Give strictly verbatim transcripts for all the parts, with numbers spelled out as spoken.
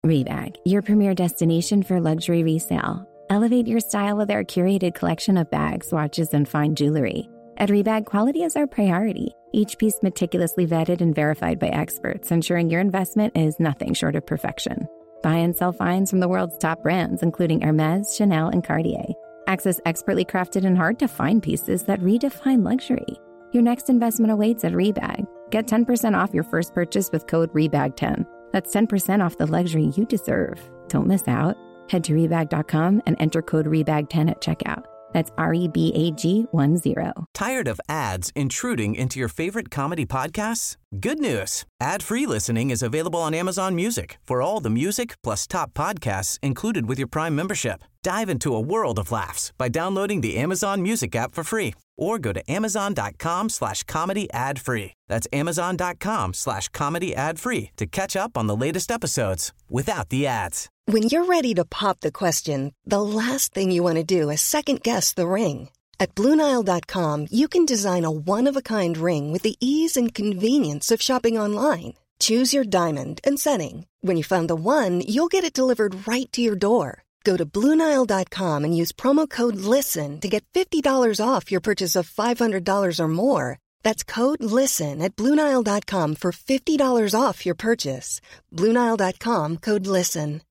Rebag, your premier destination for luxury resale. Elevate your style with our curated collection of bags, watches, and fine jewelry. At Rebag, quality is our priority. Each piece meticulously vetted and verified by experts, ensuring your investment is nothing short of perfection. Buy and sell finds from the world's top brands, including Hermès, Chanel, and Cartier. Access expertly crafted and hard-to-find pieces that redefine luxury. Your next investment awaits at Rebag. Get ten percent off your first purchase with code rebag ten. That's ten percent off the luxury you deserve. Don't miss out. Head to rebag dot com and enter code rebag ten at checkout. That's R E B A G one zero. Tired of ads intruding into your favorite comedy podcasts? Good news. Ad-free listening is available on Amazon Music for all the music plus top podcasts included with your Prime membership. Dive into a world of laughs by downloading the Amazon Music app for free or go to amazon.com slash comedy ad free. That's amazon.com slash comedy ad free to catch up on the latest episodes without the ads. When you're ready to pop the question, the last thing you want to do is second-guess the ring. At Blue Nile dot com, you can design a one-of-a-kind ring with the ease and convenience of shopping online. Choose your diamond and setting. When you find the one, you'll get it delivered right to your door. Go to Blue Nile dot com and use promo code LISTEN to get fifty dollars off your purchase of five hundred dollars or more. That's code LISTEN at Blue Nile dot com for fifty dollars off your purchase. Blue Nile dot com, code LISTEN.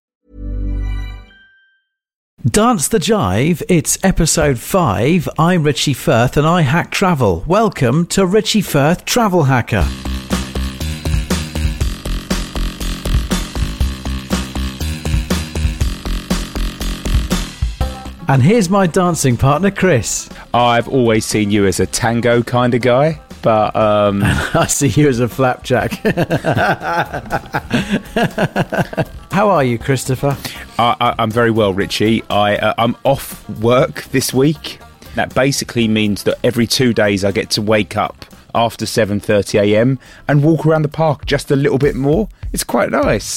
Dance the Jive, it's episode five. I'm Richie Firth and I hack travel. Welcome to Richie Firth Travel Hacker. And here's my dancing partner, Chris. I've always seen you as a tango kind of guy, but um... I see you as a flapjack. How are you, Christopher? I, I, I'm very well, Richie. I, uh, I'm off work this week. That basically means that every two days I get to wake up after seven thirty a.m. and walk around the park just a little bit more. It's quite nice.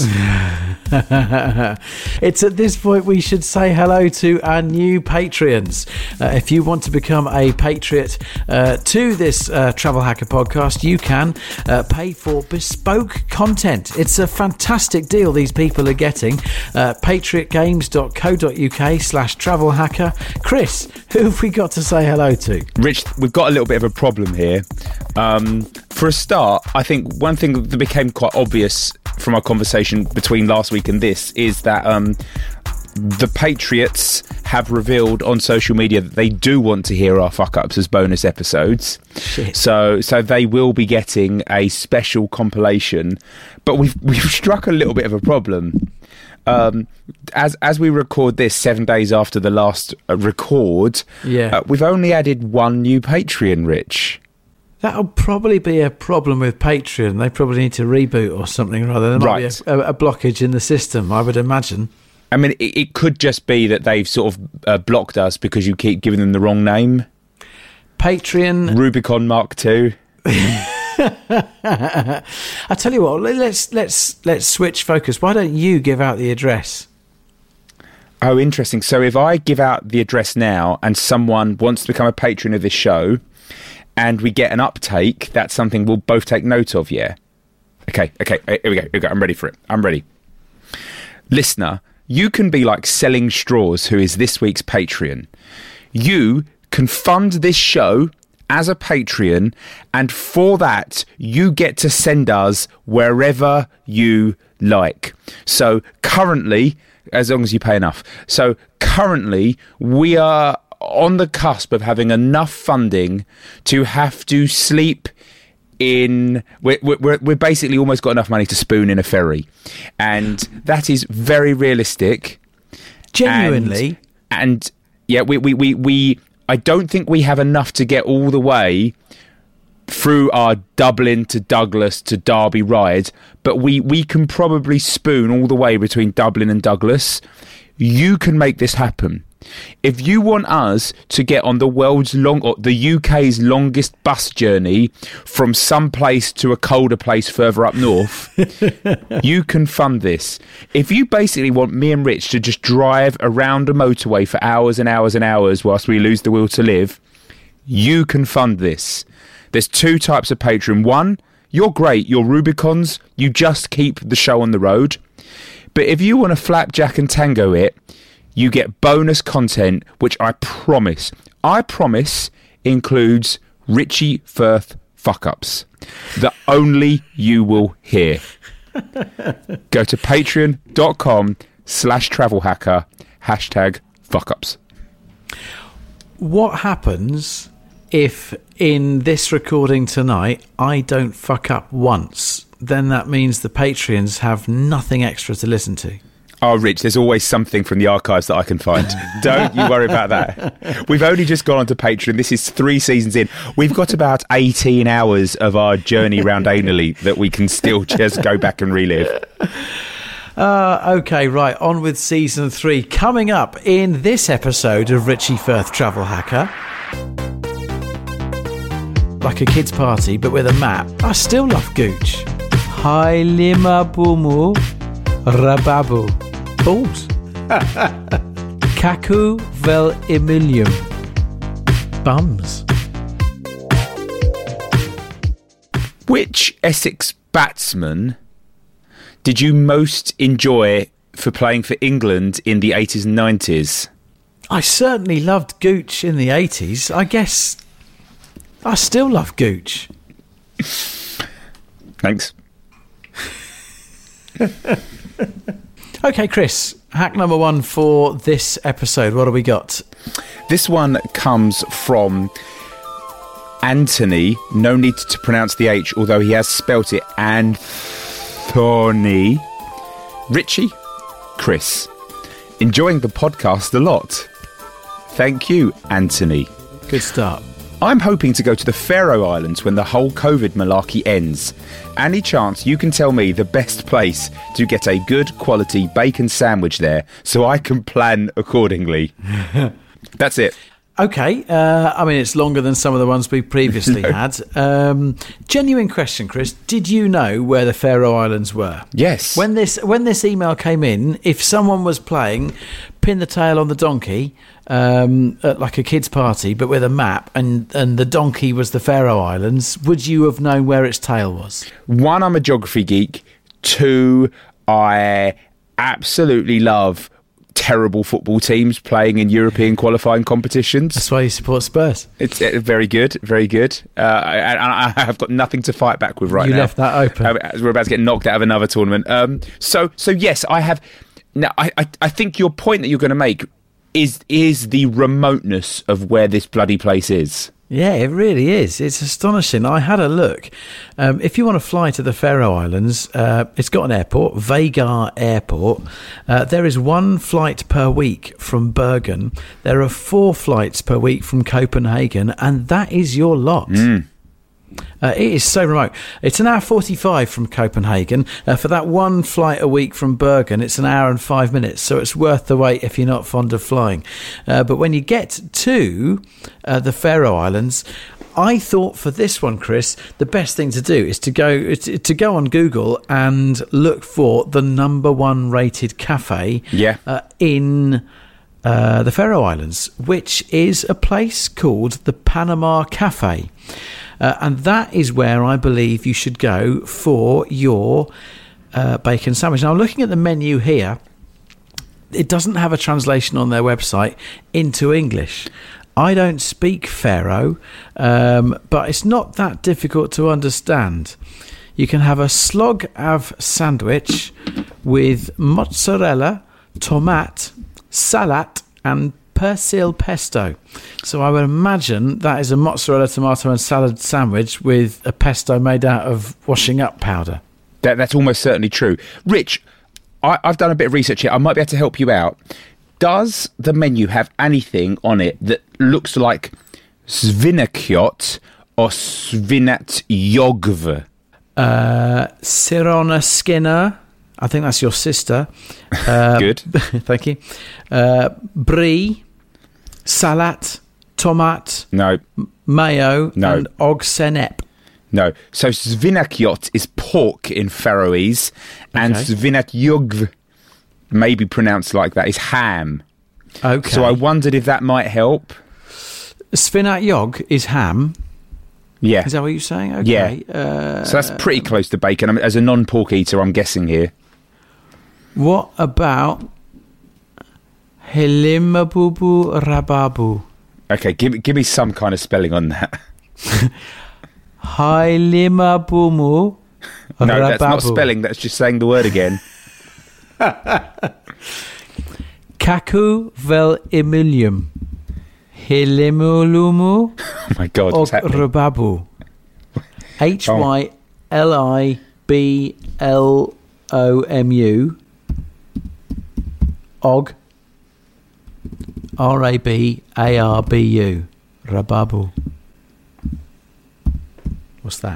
It's at this point we should say hello to our new Patreons. Uh, if you want to become a Patriot uh, to this uh, Travel Hacker podcast, you can uh, pay for bespoke content. It's a fantastic deal these people are getting. Uh, patriotgames.co.uk slash travel hacker. Chris, who have we got to say hello to? Rich, we've got a little bit of a problem here. Um, for a start, I think one thing that became quite obvious from our conversation between last week and this is that um, the Patriots have revealed on social media that they do want to hear our fuck-ups as bonus episodes. Shit. So so they will be getting a special compilation. But we've, we've struck a little bit of a problem. Um, as as we record this seven days after the last uh, record, yeah. uh, we've only added one new Patreon, Rich. That'll probably be a problem with Patreon. They probably need to reboot or something rather. There might right. be a, a blockage in the system, I would imagine. I mean, it, it could just be that they've sort of uh, blocked us because you keep giving them the wrong name. Patreon... Rubicon Mark two. I tell you what, let's let's let's switch focus. Why don't you give out the address? Oh, interesting. So if I give out the address now and someone wants to become a patron of this show and we get an uptake, that's something we'll both take note of, yeah? Okay, okay, here we go, here we go. I'm ready for it. I'm ready. Listener, you can be like Selling Straws, who is this week's Patreon. You can fund this show as a Patreon, and for that, you get to send us wherever you like. So currently, as long as you pay enough. So currently, we are on the cusp of having enough funding to have to sleep in... We're, we're, we're basically almost got enough money to spoon in a ferry. And that is very realistic. Genuinely? And, and yeah, we, we, we, we... I don't think we have enough to get all the way through our Dublin to Douglas to Derby ride, but we, we can probably spoon all the way between Dublin and Douglas. You can make this happen. If you want us to get on the world's long, or the U K's longest bus journey from some place to a colder place further up north, you can fund this. If you basically want me and Rich to just drive around a motorway for hours and hours and hours whilst we lose the will to live, you can fund this. There's two types of Patreon. One, you're great, you're Rubicons, you just keep the show on the road. But if you want to flapjack and tango it, you get bonus content, which I promise, I promise includes Richie Firth fuck-ups that only you will hear. Go to patreon.com slash travel hacker, hashtag fuck-ups. What happens if in this recording tonight I don't fuck up once? Then that means the Patreons have nothing extra to listen to. Oh, Rich, there's always something from the archives that I can find. Don't you worry about that. We've only just gone onto Patreon. This is three seasons in. We've got about eighteen hours of our journey round anally that we can still just go back and relive. Uh, okay, right, on with season three. Coming up in this episode of Richie Firth Travel Hacker. Like a kid's party, but with a map. I still love Gooch. Hailimabumu Rababu. Balls. Kaku vel Emilium. Bums. Which Essex batsman did you most enjoy for playing for England in the eighties and nineties? I certainly loved Gooch in the eighties. I guess I still love Gooch. Thanks. Okay, Chris, hack number one for this episode. What have we got? This one comes from Anthony. No need to pronounce the H, although he has spelt it Anthony. Richie, Chris, enjoying the podcast a lot. Thank you, Anthony. Good start. I'm hoping to go to the Faroe Islands when the whole COVID malarkey ends. Any chance you can tell me the best place to get a good quality bacon sandwich there so I can plan accordingly? That's it. Okay. Uh, I mean, it's longer than some of the ones we previously no. had. Um, genuine question, Chris. Did you know where the Faroe Islands were? Yes. When this when this email came in, if someone was playing Pin the Tail on the Donkey um, at like a kid's party, but with a map, and, and the donkey was the Faroe Islands, would you have known where its tail was? One, I'm a geography geek. Two, I absolutely love terrible football teams playing in European qualifying competitions. That's why you support Spurs. It's uh, very good, very good. Uh, I, I have got nothing to fight back with right you now. You left that open. Uh, we're about to get knocked out of another tournament. Um, so, so yes, I have. Now, I, I, I think your point that you're going to make is is the remoteness of where this bloody place is. Yeah, it really is. It's astonishing. I had a look. Um, if you want to fly to the Faroe Islands, uh, it's got an airport, Vegar Airport. Uh, there is one flight per week from Bergen. There are four flights per week from Copenhagen, and that is your lot. Mm. Uh, it is so remote. It's an hour forty-five from Copenhagen. Uh, for that one flight a week from Bergen, it's an hour and five minutes. So it's worth the wait if you're not fond of flying. Uh, but when you get to uh, the Faroe Islands, I thought for this one, Chris, the best thing to do is to go to go on Google and look for the number one rated cafe yeah. uh, in uh, the Faroe Islands, which is a place called the Panama Cafe. Uh, and that is where I believe you should go for your uh, bacon sandwich. Now, looking at the menu here, it doesn't have a translation on their website into English. I don't speak Faroe, um, but it's not that difficult to understand. You can have a slog av sandwich with mozzarella, tomat, salad, and persil pesto. So I would imagine that is a mozzarella, tomato and salad sandwich with a pesto made out of washing up powder. That, that's almost certainly true. Rich, I, I've done a bit of research here. I might be able to help you out. Does the menu have anything on it that looks like svinekjot or svinetjogv? Uh, Sirona Skinner. I think that's your sister. Uh, Good. Thank you. Uh, brie, salat, tomat, no, mayo, no. and ogsenep. No. So svinekjot is pork in Faroese, and Okay. svinetjogv, maybe pronounced like that, is ham. Okay. So I wondered if that might help. Svinatjog is ham. Yeah. Is that what you're saying? Okay. Yeah. Uh, So that's pretty close to bacon. I mean, as a non-pork eater, I'm guessing here. What about Hilimabubu Rababu? Okay, give, give me some kind of spelling on that. Hilimabumu Rababu. No, that's not spelling, that's just saying the word again. Kaku vel Emilium. Hilimulumu Oh my God, what's happening? Rababu. H Y L I B L O M U. Og. R A B A R B U. Rababu. What's that?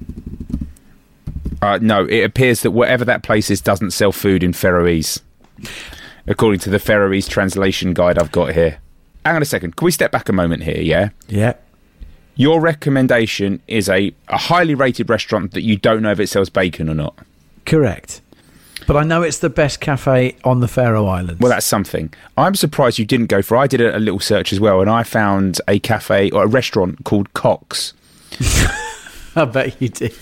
Uh, no, it appears that whatever that place is doesn't sell food in Faroese, according to the Faroese translation guide I've got here. Hang on a second. Can we step back a moment here, yeah? Yeah. Your recommendation is a, a highly rated restaurant that you don't know if it sells bacon or not. Correct. But I know it's the best cafe on the Faroe Islands. Well, that's something. I'm surprised you didn't go for. I did a, a little search as well, and I found a cafe or a restaurant called Cox. I bet you did.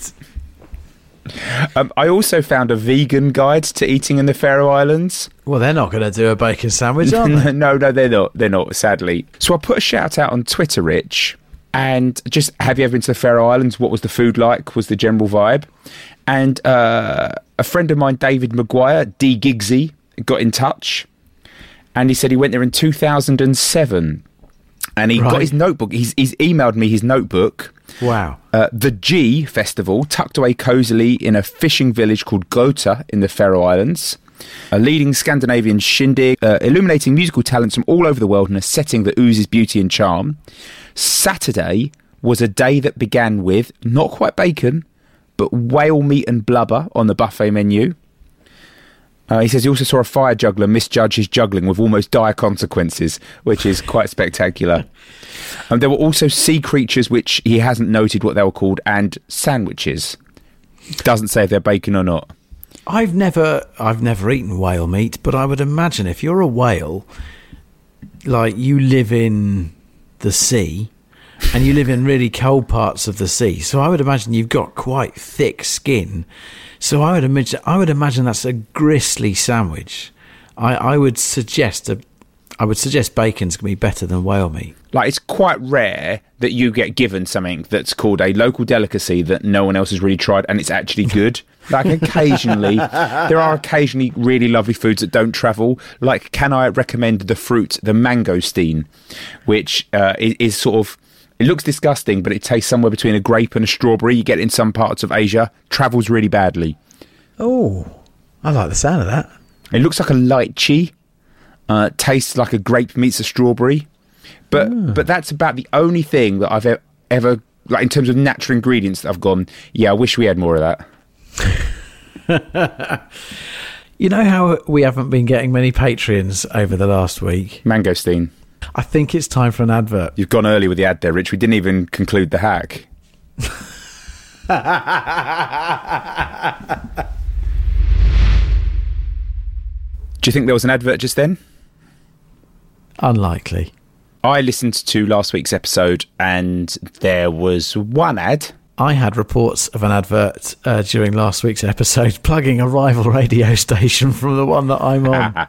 Um, I also found a vegan guide to eating in the Faroe Islands. Well, they're not going to do a bacon sandwich, are they? no, no, they're not. They're not, sadly. So I put a shout out on Twitter, Rich, and just, have you ever been to the Faroe Islands? What was the food like? Was the general vibe? And uh, a friend of mine, David Maguire, D Giggsy, got in touch, and he said he went there in two thousand seven, and he Right. got his notebook. He's, he's emailed me his notebook. Wow. Uh, the G Festival, tucked away cosily in a fishing village called Gotha in the Faroe Islands. A leading Scandinavian shindig, uh, illuminating musical talents from all over the world in a setting that oozes beauty and charm. Saturday was a day that began with, not quite bacon, but whale meat and blubber on the buffet menu. Uh, he says he also saw a fire juggler misjudge his juggling with almost dire consequences, which is quite spectacular. Um, there were also sea creatures, which he hasn't noted what they were called, and sandwiches. Doesn't say if they're bacon or not. I've never, I've never eaten whale meat, but I would imagine if you're a whale, like you live in the sea, and you live in really cold parts of the sea, so I would imagine you've got quite thick skin. So I would imagine, I would imagine that's a gristly sandwich. I, I would suggest a, I would suggest bacon's going to be better than whale meat. Like, it's quite rare that you get given something that's called a local delicacy that no one else has really tried, and it's actually good. Like, occasionally, there are occasionally really lovely foods that don't travel. Like, can I recommend the fruit, the mangosteen, which uh, is, is sort of, it looks disgusting, but it tastes somewhere between a grape and a strawberry. You get it in some parts of Asia. Travels really badly. Oh, I like the sound of that. It looks like a lychee. Uh, tastes like a grape meets a strawberry. But mm. but that's about the only thing that I've ever, ever, like in terms of natural ingredients, that I've gone, yeah, I wish we had more of that. You know how we haven't been getting many Patreons over the last week? Mangosteen. I think it's time for an advert. You've gone early with the ad there, Rich. We didn't even conclude the hack. Do you think there was an advert just then? Unlikely. I listened to last week's episode and there was one ad. I had reports of an advert uh, during last week's episode plugging a rival radio station from the one that I'm on.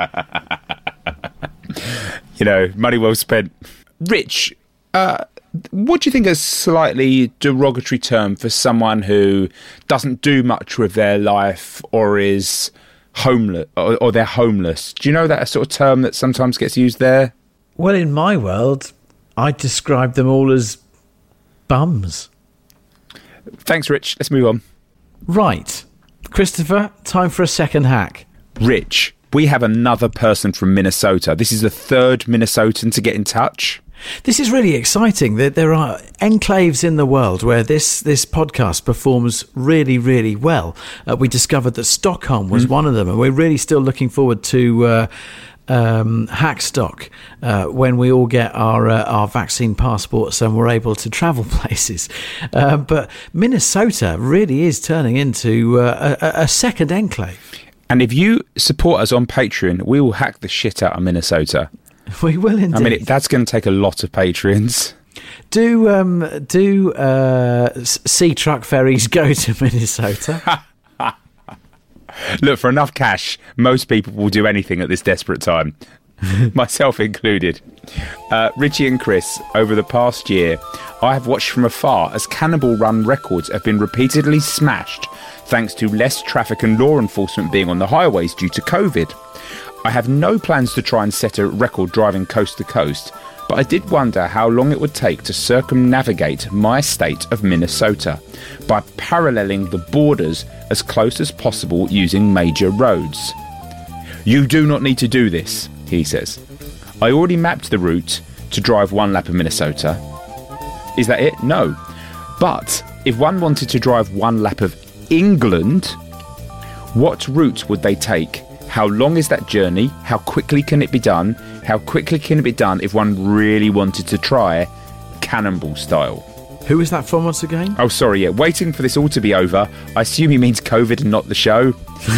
You know, money well spent. Rich, uh, what do you think is a slightly derogatory term for someone who doesn't do much with their life or is homeless, or, or they're homeless? Do you know that a sort of term that sometimes gets used there? Well, in my world, I describe them all as bums. Thanks, Rich. Let's move on. Right. Christopher, time for a second hack. Rich, we have another person from Minnesota. This is the third Minnesotan to get in touch. This is really exciting. There, there are enclaves in the world where this, this podcast performs really, really well. Uh, we discovered that Stockholm was mm. one of them, and we're really still looking forward to uh, um, Hackstock uh, when we all get our uh, our vaccine passports and we're able to travel places. Uh, but Minnesota really is turning into uh, a, a second enclave. And if you support us on Patreon, we will hack the shit out of Minnesota. We will indeed. I mean, it, that's going to take a lot of Patreons. Do um, do uh, sea truck ferries go to Minnesota? Look, for enough cash, most people will do anything at this desperate time. Myself included. Uh, Richie and Chris, over the past year, I have watched from afar as Cannonball Run records have been repeatedly smashed thanks to less traffic and law enforcement being on the highways due to COVID. I have no plans to try and set a record driving coast to coast, but I did wonder how long it would take to circumnavigate my state of Minnesota by paralleling the borders as close as possible using major roads. You do not need to do this, he says. I already mapped the route to drive one lap of Minnesota. Is that it? No. But if one wanted to drive one lap of England, what route would they take? How long is that journey? How quickly can it be done? How quickly can it be done if one really wanted to try Cannonball style? Who is that from once again? Oh, sorry, yeah. Waiting for this all to be over. I assume he means COVID and not the show.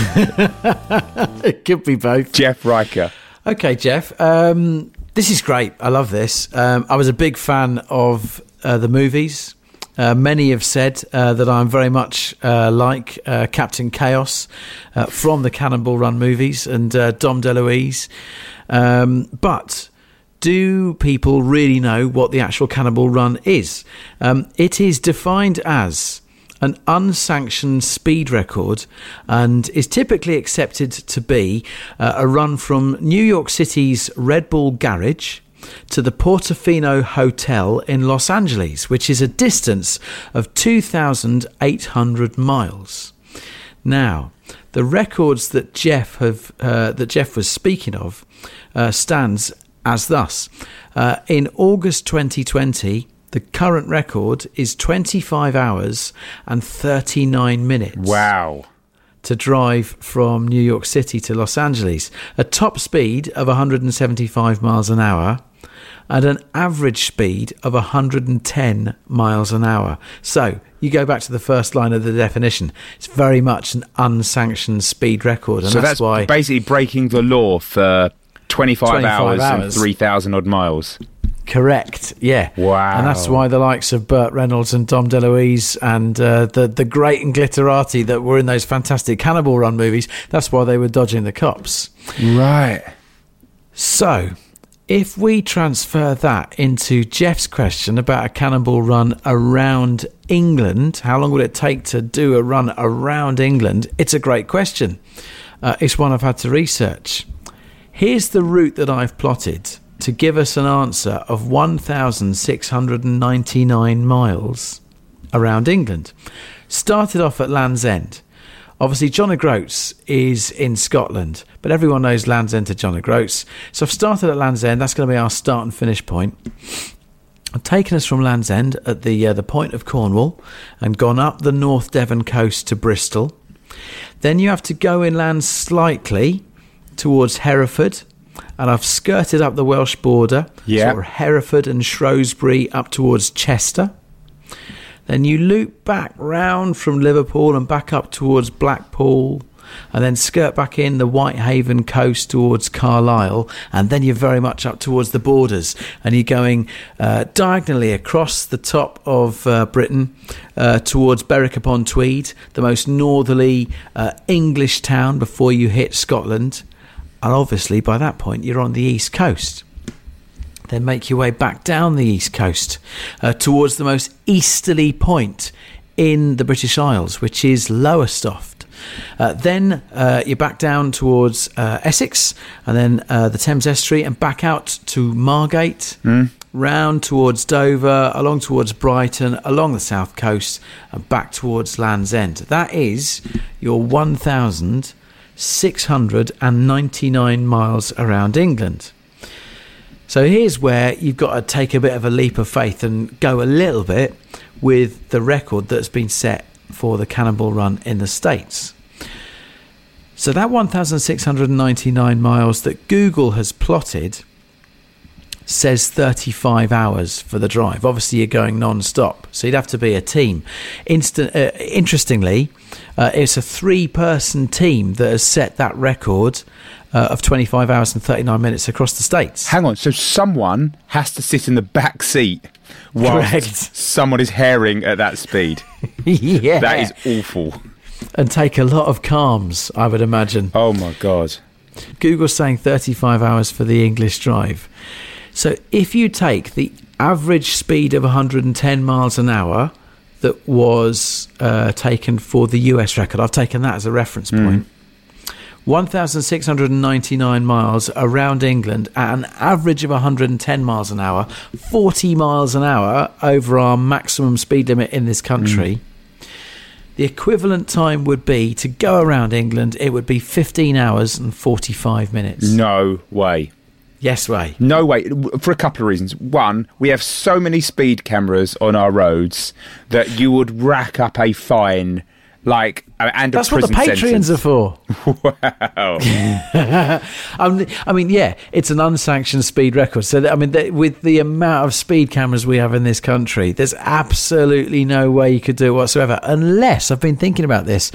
It could be both. Jeff Riker. Okay, Jeff. Um, this is great. I love this. Um, I was a big fan of uh, the movies. Uh, many have said uh, that I'm very much uh, like uh, Captain Chaos uh, from the Cannonball Run movies and uh, Dom DeLuise. Um, but do people really know what the actual Cannonball Run is? Um, it is defined as an unsanctioned speed record and is typically accepted to be uh, a run from New York City's Red Bull Garage to the Portofino Hotel in Los Angeles, which is a distance of two thousand eight hundred miles. Now, the records that Jeff have uh, that Jeff was speaking of uh, stands as thus. Uh, in August twenty twenty, the current record is twenty-five hours and thirty-nine minutes. Wow. To drive from New York City to Los Angeles. A top speed of one hundred seventy-five miles an hour and an average speed of one hundred ten miles an hour. So you go back to the first line of the definition. It's very much an unsanctioned speed record. And so that's, that's why basically breaking the law for twenty-five, twenty-five hours, hours and three thousand odd miles. Correct, yeah. Wow. And that's why the likes of Burt Reynolds and Dom DeLuise and uh, the, the great and glitterati that were in those fantastic Cannonball Run movies, that's why they were dodging the cops. Right. So, if we transfer that into Jeff's question about a Cannonball Run around England, how long would it take to do a run around England? It's a great question. Uh, it's one I've had to research. Here's the route that I've plotted to give us an answer of one thousand six hundred ninety-nine miles around England. Started off at Land's End. Obviously, John O'Groats is in Scotland, but everyone knows Land's End to John O'Groats. So I've started at Land's End. That's going to be our start and finish point. I've taken us from Land's End at the uh, the point of Cornwall and gone up the North Devon coast to Bristol. Then you have to go inland slightly towards Hereford, and I've skirted up the Welsh border, yeah. sort of Hereford and Shrewsbury up towards Chester. Then you loop back round from Liverpool and back up towards Blackpool, and then skirt back in the Whitehaven coast towards Carlisle, and then you're very much up towards the borders, and you're going uh, diagonally across the top of uh, Britain uh, towards Berwick-upon-Tweed, the most northerly uh, English town before you hit Scotland. And obviously, by that point, you're on the east coast. Then make your way back down the east coast uh, towards the most easterly point in the British Isles, which is Lowestoft. Uh, then uh, you're back down towards uh, Essex, and then uh, the Thames Estuary, and back out to Margate, mm. round towards Dover, along towards Brighton, along the south coast, and back towards Land's End. That is your one thousand six hundred ninety-nine miles around England. So here's where you've got to take a bit of a leap of faith and go a little bit with the record that's been set for the Cannonball Run in the States. So that one thousand six hundred ninety-nine miles that Google has plotted says thirty-five hours for the drive. Obviously, you're going non-stop, so you'd have to be a team. Instant, uh, interestingly, uh, it's a three-person team that has set that record uh, of twenty-five hours and thirty-nine minutes across the States. Hang on, so someone has to sit in the back seat while Correct. someone is herring at that speed. Yeah. That is awful. and take a lot of calms, I would imagine. Oh my God. Google's saying thirty-five hours for the English drive. So if you take the average speed of one hundred ten miles an hour that was uh, taken for the U S record, I've taken that as a reference point, mm. one thousand six hundred ninety-nine miles around England at an average of one hundred ten miles an hour, forty miles an hour over our maximum speed limit in this country. Mm. The equivalent time would be, to go around England, it would be fifteen hours and forty-five minutes. No way. Yes way. No way. For a couple of reasons. One, we have so many speed cameras on our roads that you would rack up a fine, like, and a That's what the Patreons are for. Wow. I mean, yeah, it's an unsanctioned speed record. So, I mean, with the amount of speed cameras we have in this country, there's absolutely no way you could do it whatsoever. Unless, I've been thinking about this,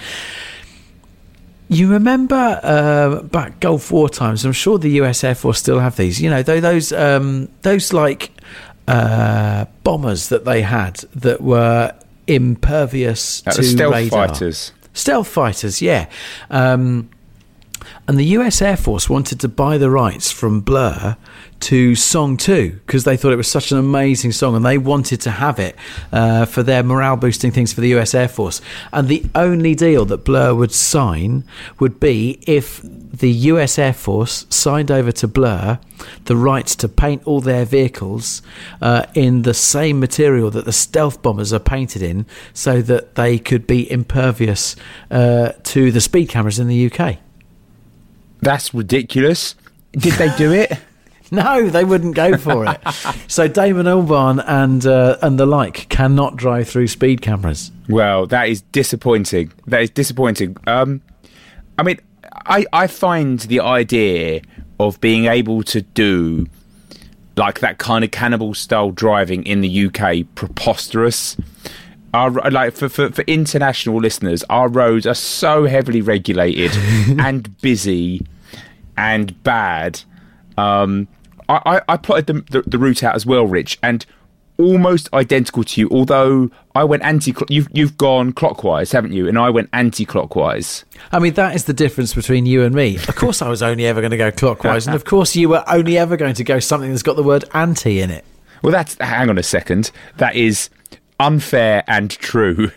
you remember uh, back Gulf War times, I'm sure the U S Air Force still have these, you know, those, um, those like uh, bombers that they had that were impervious uh, to stealth radar. fighters. Stealth fighters, yeah. Um, and the U S Air Force wanted to buy the rights from Blur to Song two because they thought it was such an amazing song and they wanted to have it uh, for their morale-boosting things for the U S Air Force. And the only deal that Blur would sign would be if the U S Air Force signed over to Blur the rights to paint all their vehicles uh, in the same material that the stealth bombers are painted in so that they could be impervious uh, to the speed cameras in the U K. That's ridiculous. Did they do it? No, they wouldn't go for it. So Damon Albarn and uh, and the like cannot drive through speed cameras. Well, that is disappointing. That is disappointing. Um, I mean, I, I find the idea of being able to do like that kind of cannibal style driving in the U K preposterous. Our, like for, for, for international listeners, our roads are so heavily regulated and busy and bad. Um, I, I, I plotted the, the, the route out as well, Rich, and almost identical to you, although I went anti you've you've gone clockwise, haven't you? And I went anti-clockwise. I mean, that is the difference between you and me. Of course I was only ever going to go clockwise, and of course you were only ever going to go something that's got the word anti in it. Well, that's, hang on a second, that is unfair and true.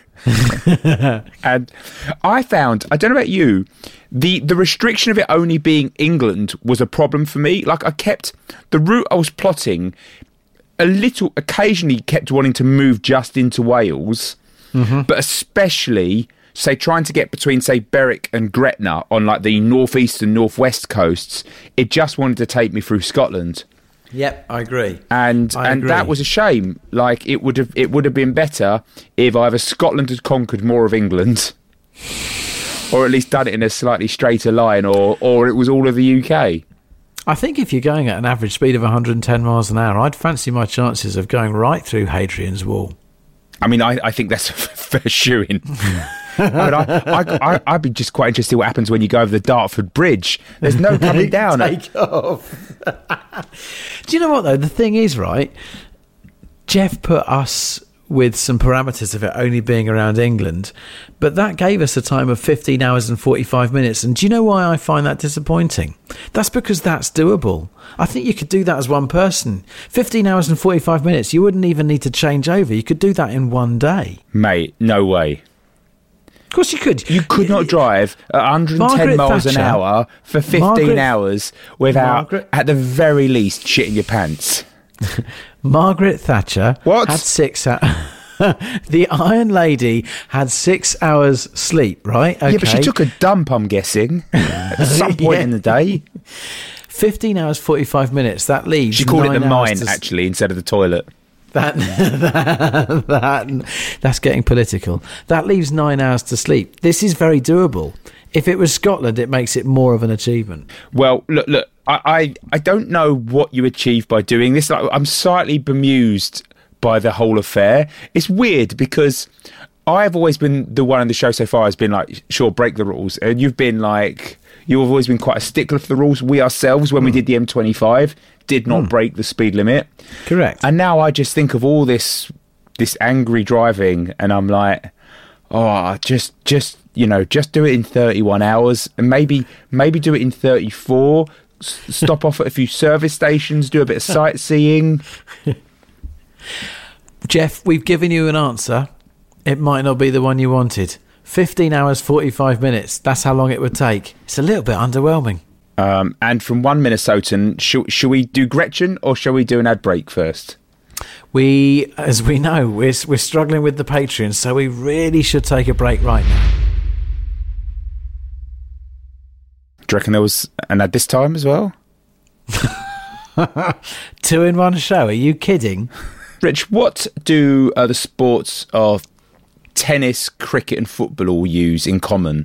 And I found, I don't know about you, the the restriction of it only being England was a problem for me. Like, I kept the route I was plotting a little, occasionally kept wanting to move just into Wales, mm-hmm. but especially say trying to get between say Berwick and Gretna on like the northeast and northwest coasts. It just wanted to take me through Scotland. Yep, I agree. And I and agree. that was a shame. Like, it would have it would have been better if either Scotland had conquered more of England, or at least done it in a slightly straighter line, or or it was all of the U K. I think if you're going at an average speed of one hundred ten miles an hour, I'd fancy my chances of going right through Hadrian's Wall. I mean, I, I think that's a fair shoo-in. I mean, I, I, I, I'd be just quite interested what happens when you go over the Dartford Bridge. There's no coming down. Take off. Do you know what, though? The thing is, right, Jeff put us with some parameters of it only being around England, but that gave us a time of fifteen hours and forty-five minutes. And do you know why I find that disappointing? That's because that's doable. I think you could do that as one person. fifteen hours and forty-five minutes, you wouldn't even need to change over. You could do that in one day. Mate, no way. Of course you could. You could not drive at one hundred ten Margaret miles Thatcher, an hour for fifteen Margaret, hours without, Margaret, at the very least, shitting your pants. Margaret Thatcher what? had six hours. The Iron Lady had six hours sleep, right? Okay. Yeah, but she took a dump, I'm guessing, at some point Yeah. in the day. fifteen hours, forty-five minutes. That leaves She called it the nine mine, hours to, actually, instead of the toilet. That, that, that, that's getting political. That leaves nine hours to sleep. This is very doable. If it was Scotland, it makes it more of an achievement. Well, look, look. I, I, I don't know what you achieve by doing this. Like, I'm slightly bemused by the whole affair. It's weird because I've always been the one on the show so far has been like, sure, break the rules, and you've been like, you've always been quite a stickler for the rules. We ourselves, when mm. we did the M twenty-five, did not mm. break the speed limit. Correct. And now I just think of all this this angry driving, and I'm like, oh, just just you know, just do it in thirty-one hours, and maybe maybe do it in thirty-four. S- stop off at a few service stations, do a bit of sightseeing. Jeff, we've given you an answer. It might not be the one you wanted. fifteen hours, forty-five minutes. That's how long it would take. It's a little bit underwhelming. Um, and from one Minnesotan, sh- shall we do Gretchen or shall we do an ad break first? We, as we know, we're, we're struggling with the Patreon, so we really should take a break right now. Do you reckon there was an ad this time as well? Two in one show. Are you kidding? Rich, what do uh, the sports of tennis, cricket and football all use in common?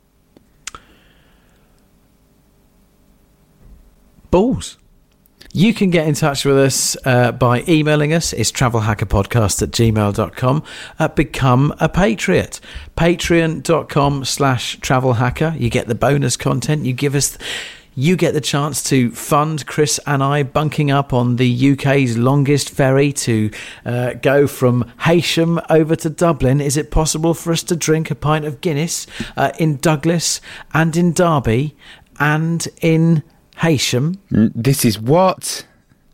Balls. You can get in touch with us uh, by emailing us. It's travelhackerpodcast at gmail dot com. Uh, become a Patriot. Patreon.com slash travelhacker. You get the bonus content. You give us... You get the chance to fund Chris and I bunking up on the U K's longest ferry to uh, go from Heysham over to Dublin. Is it possible for us to drink a pint of Guinness uh, in Douglas and in Derby and in Heysham? This is what?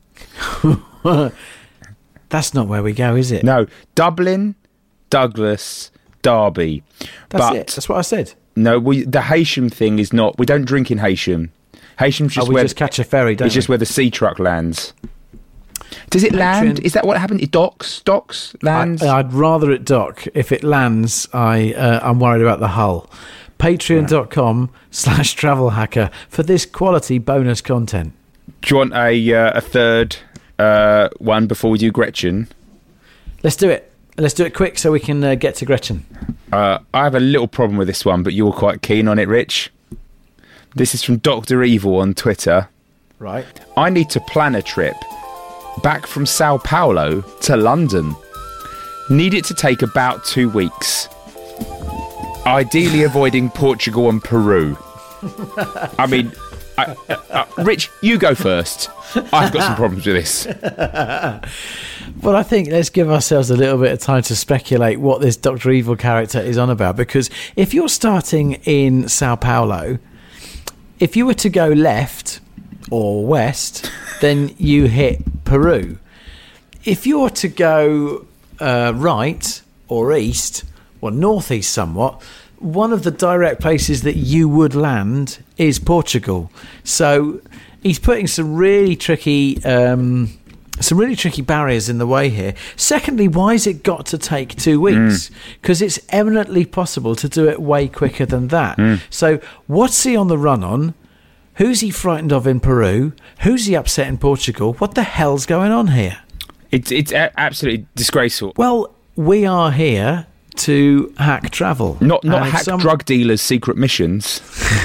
That's not where we go, is it? No, Dublin, Douglas, Derby. That's but it. That's what I said. No, we, the Heysham thing is not... We don't drink in Heysham. Heysham's just oh, we where... just catch a ferry, don't It's we? just where the sea truck lands. Does it Patreon. land? Is that what happened? It docks? Docks? Lands? I, I'd rather it dock. If it lands, I, uh, I'm worried about the hull. Patreon.com slash travel hacker for this quality bonus content. Do you want a, uh, a third uh, one before we do Gretchen? Let's do it. Let's do it quick so we can uh, get to Gretchen. Uh, I have a little problem with this one, but you were quite keen on it, Rich. This is from Doctor Evil on Twitter. Right. I need to plan a trip back from Sao Paulo to London. Need it to take about two weeks. Ideally avoiding Portugal and Peru. I mean, I, uh, uh, Rich, you go first. I've got some problems with this. Well, I think let's give ourselves a little bit of time to speculate what this Doctor Evil character is on about. Because if you're starting in Sao Paulo, if you were to go left or west, then you hit Peru. If you're to go uh, right or east or northeast somewhat, one of the direct places that you would land is Portugal. So he's putting some really tricky um, some really tricky barriers in the way here. Secondly, why has it got to take two weeks? Because mm. it's eminently possible to do it way quicker than that. Mm. So what's he on the run on? Who's he frightened of in Peru? Who's he upset in Portugal? What the hell's going on here? It's, it's a- absolutely disgraceful. Well, we are here to hack travel. Not not and hack some... drug dealers' secret missions.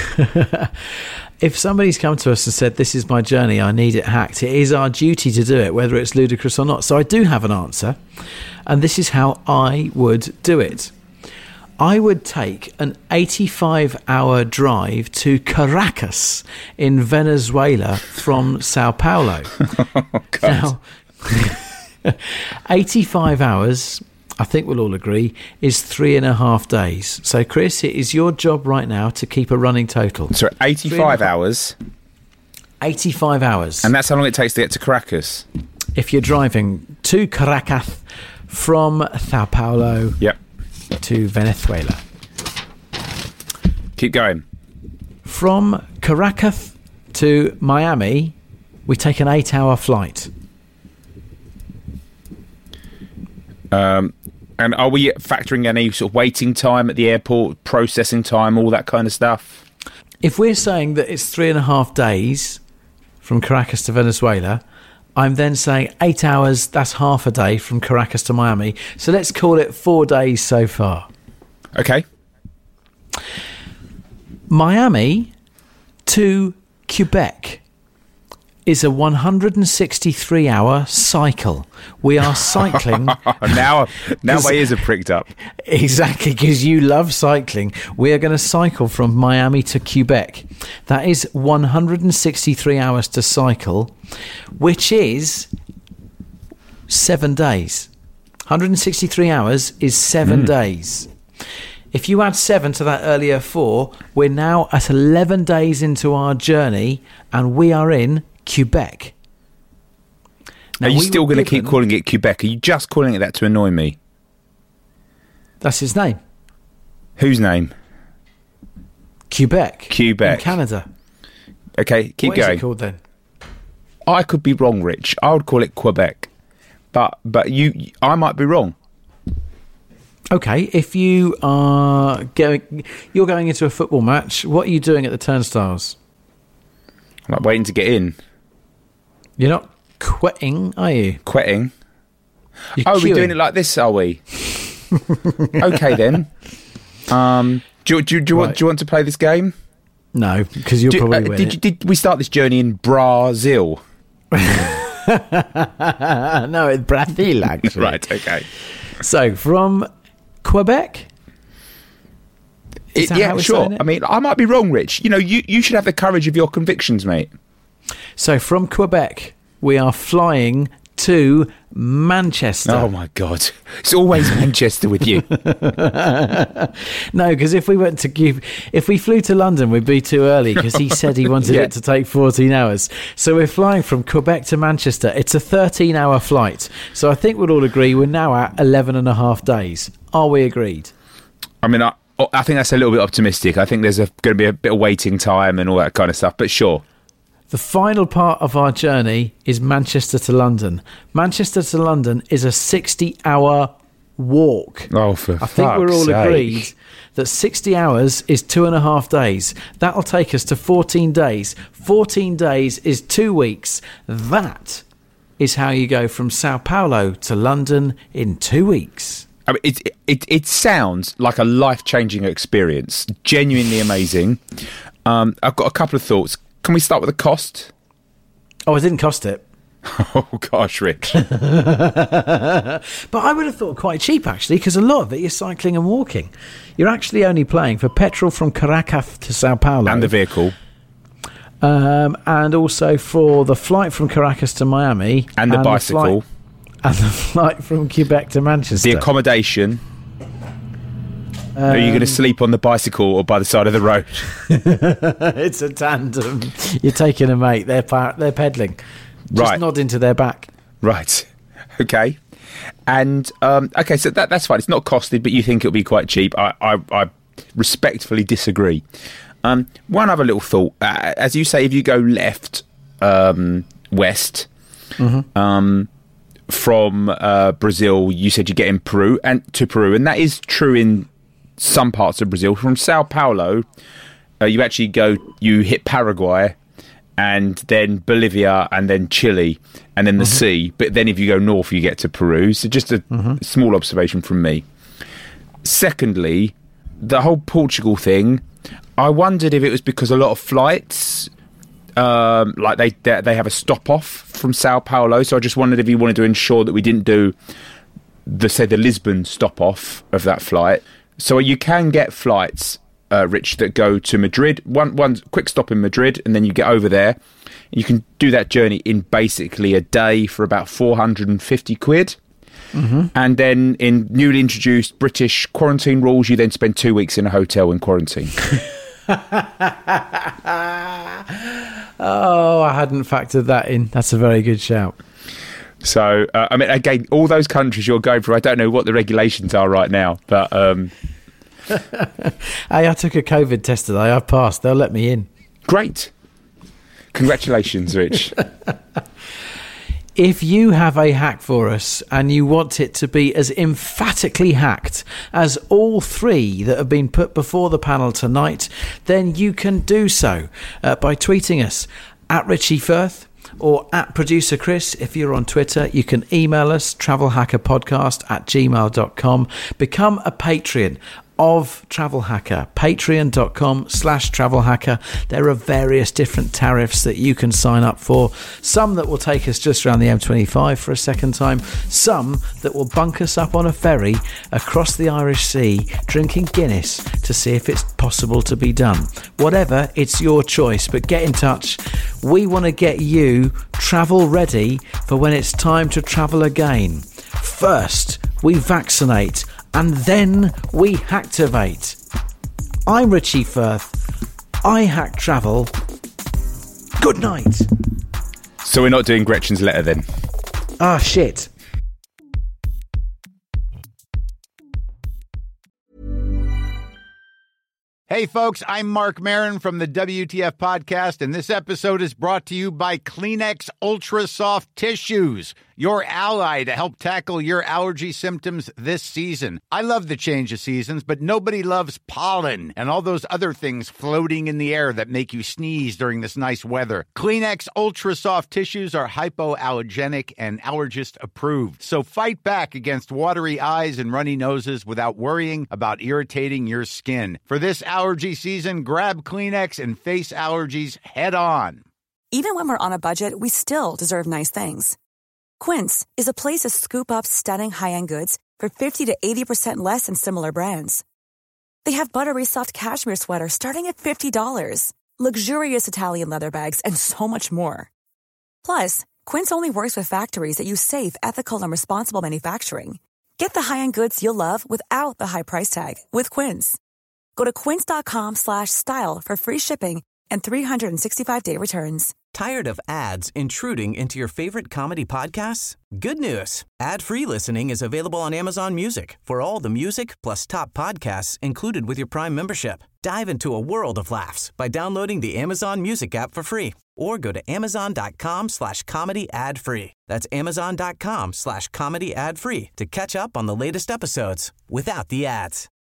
If somebody's come to us and said, this is my journey, I need it hacked, it is our duty to do it, whether it's ludicrous or not. So I do have an answer, and this is how I would do it. I would take an eighty-five hour drive to Caracas in Venezuela from Sao Paulo. Oh, God. Now, eighty-five hours, I think we'll all agree, is three and a half days. So, Chris, it is your job right now to keep a running total. So, eighty-five hours? eighty-five hours. And that's how long it takes to get to Caracas? If you're driving to Caracas from Sao Paulo yep. to Venezuela. Keep going. From Caracas to Miami, we take an eight-hour flight. Um, and are we factoring any sort of waiting time at the airport, processing time, all that kind of stuff? If we're saying that it's three and a half days from Caracas to Venezuela, I'm then saying eight hours, that's half a day from Caracas to Miami. So let's call it four days so far. Okay. Miami to Quebec is a one hundred sixty-three hour cycle. We are cycling. now now my ears are pricked up. Exactly, because you love cycling. We are going to cycle from Miami to Quebec. That is one hundred sixty-three hours to cycle, which is seven days. one hundred sixty-three hours is seven mm. days. If you add seven to that earlier four, we're now at eleven days into our journey, and we are in Quebec. Now, are you we still were going to keep given- calling it Quebec? Are you just calling it that to annoy me? That's his name. Whose name? Quebec. Quebec. In Canada. Okay, keep What is going. it called then? I could be wrong, Rich. I would call it Quebec, but but you, I might be wrong. Okay, if you are going, you're going into a football match. What are you doing at the turnstiles? I'm like waiting to get in. You're not quitting, are you? Quitting. You're Oh, we're queuing. doing it like this, are we? Okay then. Um, do, you- do, you- do, you want, Right. do you want to play this game? No, because you'll Do- probably uh, win did, it. you, did we start this journey in Brazil? no, it's Brazil, actually. Right. Okay. So, from Quebec? Is It- that yeah, how we're sure. saying it? I mean, I might be wrong, Rich. You know, you, you should have the courage of your convictions, mate. So, from Quebec, we are flying to Manchester. Oh my God, it's always Manchester with you. No, because if we went to give, if we flew to London, we'd be too early because he said he wanted Yeah. it to take fourteen hours. So we're flying from Quebec to Manchester. It's a thirteen hour flight. So I think we'd all agree we're now at eleven and a half days. Are we agreed? I mean, I, I think that's a little bit optimistic. I think there's going to be a bit of waiting time and all that kind of stuff. But sure. The final part of our journey is Manchester to London. Manchester to London is a sixty hour walk. Oh, for I think we're all fuck's sake. agreed that sixty hours is two and a half days. That'll take us to fourteen days. fourteen days is two weeks. That is how you go from Sao Paulo to London in two weeks. I mean, it, it it sounds like a life-changing experience. Genuinely amazing. Um, I've got a couple of thoughts. Can we start with the cost? Oh, it didn't cost it. Oh, gosh, Rich. But I would have thought quite cheap, actually, because a lot of it you're cycling and walking. You're actually only paying for petrol from Caracas to Sao Paulo. And the vehicle. Um, and also for the flight from Caracas to Miami. And the bicycle. flight- and the flight from Quebec to Manchester. The accommodation. Um, Are you going to sleep on the bicycle or by the side of the road? It's a tandem. You're taking a mate. They're par- they're pedaling. Just Right. nod into their back. Right. Okay. And, um, okay, so that that's fine. It's not costed, but you think it'll be quite cheap. I, I, I respectfully disagree. Um, one other little thought. Uh, as you say, if you go left, um, west, Mm-hmm. um, from uh, Brazil, you said you get in Peru and to Peru, and that is true in some parts of Brazil. From Sao Paulo, uh, you actually go, you hit Paraguay, and then Bolivia, and then Chile, and then the Mm-hmm. sea. But then if you go north, you get to Peru. So just a Mm-hmm. small observation from me. Secondly, the whole Portugal thing, I wondered if it was because a lot of flights, um, like they, they they have a stop off from Sao Paulo. So I just wondered if you wanted to ensure that we didn't do the say the Lisbon stop off of that flight. So you can get flights, uh, Rich, that go to Madrid. One one quick stop in Madrid, and then you get over there. You can do that journey in basically a day for about four hundred and fifty quid. Mm-hmm. And then in newly introduced British quarantine rules, you then spend two weeks in a hotel in quarantine. Oh, I hadn't factored that in. That's a very good shout. So, uh, I mean, again, all those countries you're going through, I don't know what the regulations are right now, but um, Hey, I took a COVID test today. I passed. They'll let me in. great. Congratulations, Rich. If you have a hack for us and you want it to be as emphatically hacked as all three that have been put before the panel tonight, then you can do so uh, by tweeting us at Richie Firth or at Producer Chris. If you're on Twitter, you can email us travelhackerpodcast at gmail dot com. Become a Patreon of Travel Hacker, patreon.com slash travel hacker. There are various different tariffs that you can sign up for. Some that will take us just around the M twenty-five for a second time. Some that will bunk us up on a ferry across the Irish Sea, drinking Guinness to see if it's possible to be done. Whatever, it's your choice, but get in touch. We want to get you travel ready for when it's time to travel again. First, we vaccinate and then we hacktivate. I'm Richie Firth. I hack travel. Good night. So we're not doing Gretchen's letter then? Ah, shit. Hey folks, I'm Mark Maron from the W T F Podcast, and this episode is brought to you by Kleenex Ultra Soft Tissues, your ally to help tackle your allergy symptoms this season. I love the change of seasons, but nobody loves pollen and all those other things floating in the air that make you sneeze during this nice weather. Kleenex Ultra Soft Tissues are hypoallergenic and allergist approved, so fight back against watery eyes and runny noses without worrying about irritating your skin. For this allergy season, grab Kleenex and face allergies head on. Even when we're on a budget, we still deserve nice things. Quince is a place to scoop up stunning high-end goods for fifty to eighty percent less than similar brands. They have buttery soft cashmere sweaters starting at fifty dollars, luxurious Italian leather bags, and so much more. Plus, Quince only works with factories that use safe, ethical, and responsible manufacturing. Get the high-end goods you'll love without the high price tag with Quince. Go to quince.com slash style for free shipping and three sixty-five day returns. Tired of ads intruding into your favorite comedy podcasts? Good news. Ad-free listening is available on Amazon Music for all the music plus top podcasts included with your Prime membership. Dive into a world of laughs by downloading the Amazon Music app for free or go to amazon.com slash comedy ad free. That's amazon.com slash comedy ad free to catch up on the latest episodes without the ads.